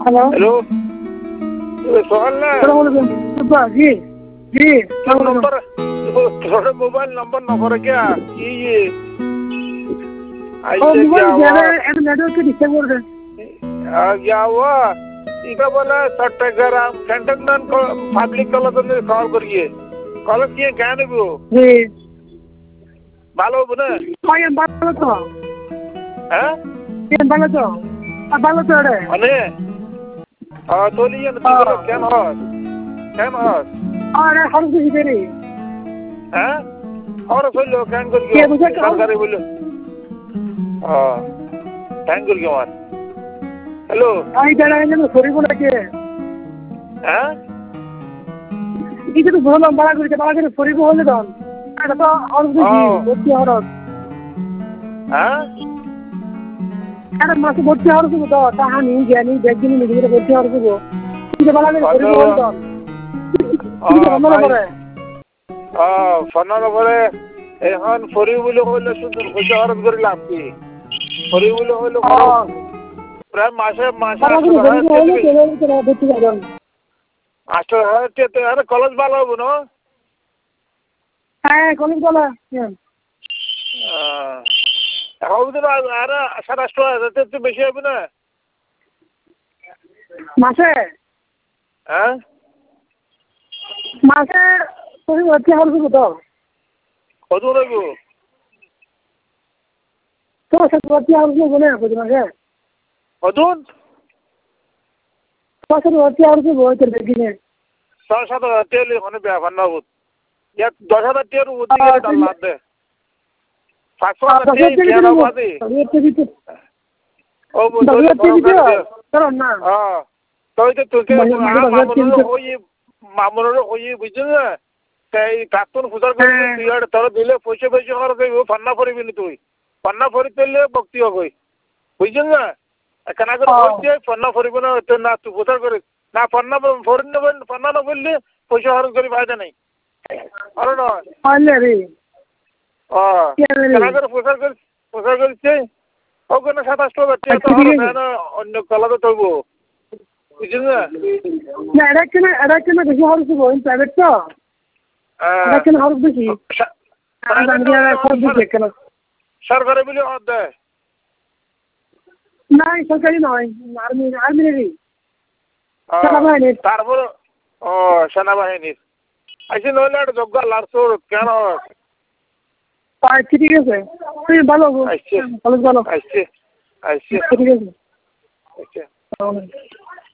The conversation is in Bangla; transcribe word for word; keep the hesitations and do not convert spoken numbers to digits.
হ্যালো হ্যালো সোহান না জি জি नंबर थोड़े मोबाइल नंबर न करे क्या ये ऐसे क्या हुआ नेटवर्क के डिस्टर्ब कर रहे क्या हुआ इधर बोला सट्टाग्राम कैंटनमेंट को पब्लिक कॉलेज में कॉल करिए कॉलेज किए क्या नहीं वो जी ভালো বনে কয় ভালো তো হ্যাঁ কেন ভালো তো ভালো তো রে মানে আ তোলিয়ে না তুই কেন হস কেন হস আরে হারু দিদি রে হ্যাঁ और बोलो कैन करियो सरकारी बोलो हां कैन करियो यार हेलो आई जाना है ना सॉरी बोला के हैं ये तो बोला बड़ा करके बड़ा करके सॉरी बोले दान এটা তো আর বুঝি বলছি আর হ্যাঁ আরে মাসে বলছি আর কিছু তো কাহিনী জ্ঞানী দেখিনি নিজে বলছি আর কিছু কি বলা করে সরি বল দান কি বলা করে আ ফোনার পরে এখন ফরি বলে হইলো শুধু খুশি হরত করে লাভ কি ফরি বলে হইলো প্রায় মাসে মাসে আষ্ট হাজার আরে কলেজ ভালো হবো না হ্যাঁ কলেজ ভালো এখন আরে সাড়ে আটশো হাজার একটু বেশি হবে না মাসে হ্যাঁ মাসে তুমি ভর্তি হবো তো কত লাগবো তো সব ভর্তি হবো বলে কত মাসে কতন তো সব ভর্তি হবো বলতে দেখিনি ছয় সাত হাজার টাকা মানে ব্যাপার না বুঝ এক দশ হাজার টাকার অধিক দাম লাগবে পাঁচশো হাজার টাকা কেন বাদে ও বলো না হ্যাঁ তো ওই তো তোকে ওই মামুনের ওই বুঝছিস না তাই প্রাক্তন ফুটার করে তুই আর তোর দিলে পয়সা পয়সা খরচ হইব পান্না পড়বি না তুই পান্না পড়ি পেলে ভক্তি হবে বুঝছিস না কেনা করে বলছি পান্না পড়িব না না তুই ফুটার করে না পান্না পড়ি না পান্না না বললে পয়সা খরচ করি ফায়দা নেই আরে নয় রে ও কেনা করে প্রচার করে প্রচার করছে ওখানে সাতাশটা বাচ্চা তো না অন্য কলাতে তৈব বুঝছিস না না এটা কেন এটা কেন বেশি খরচ হবো প্রাইভেট তো এটা কেন খরচ বেশি সরকারি বলে অর্ধ দেয় না সরকারি নয় আর্মি আর্মি তারপর ও সেনাবাহিনীর আইসি নইলে একটা যোগ্য লাড়ছো কেন আচ্ছা ঠিক আছে তুই ভালো আসছে ভালো ভালো আসছে আসছে ঠিক আছে আচ্ছা